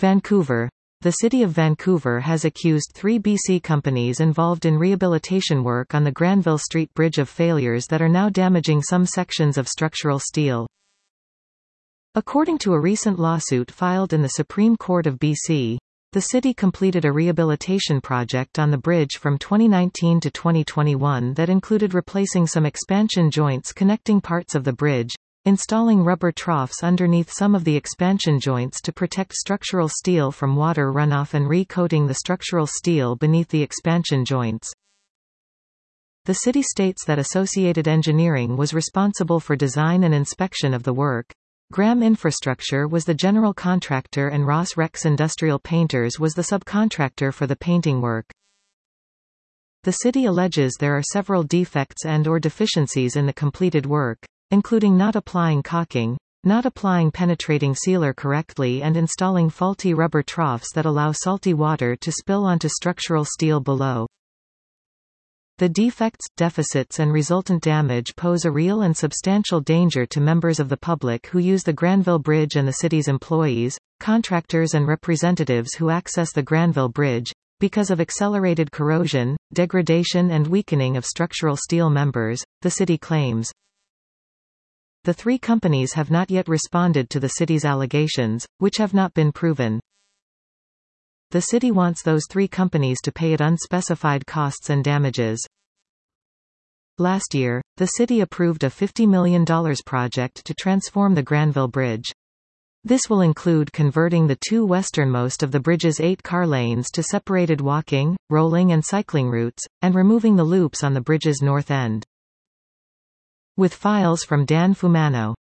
Vancouver. The City of Vancouver has accused 3 BC companies involved in rehabilitation work on the Granville Street Bridge of failures that are now damaging some sections of structural steel. According to a recent lawsuit filed in the Supreme Court of BC, the city completed a rehabilitation project on the bridge from 2019 to 2021 that included replacing some expansion joints connecting parts of the bridge, installing rubber troughs underneath some of the expansion joints to protect structural steel from water runoff, and re-coating the structural steel beneath the expansion joints. The city states that Associated Engineering was responsible for design and inspection of the work. Graham Infrastructure was the general contractor and Ross Rex Industrial Painters was the subcontractor for the painting work. The city alleges there are several defects and/or deficiencies in the completed work, including not applying caulking, not applying penetrating sealer correctly, and installing faulty rubber troughs that allow salty water to spill onto structural steel below. The defects, deficits and resultant damage pose a real and substantial danger to members of the public who use the Granville Bridge and the city's employees, contractors and representatives who access the Granville Bridge, because of accelerated corrosion, degradation and weakening of structural steel members, the city claims. The 3 companies have not yet responded to the city's allegations, which have not been proven. The city wants those 3 companies to pay it unspecified costs and damages. Last year, the city approved a $50 million project to transform the Granville Bridge. This will include converting the 2 westernmost of the bridge's 8 car lanes to separated walking, rolling and cycling routes, and removing the loops on the bridge's north end. With files from Dan Fumano.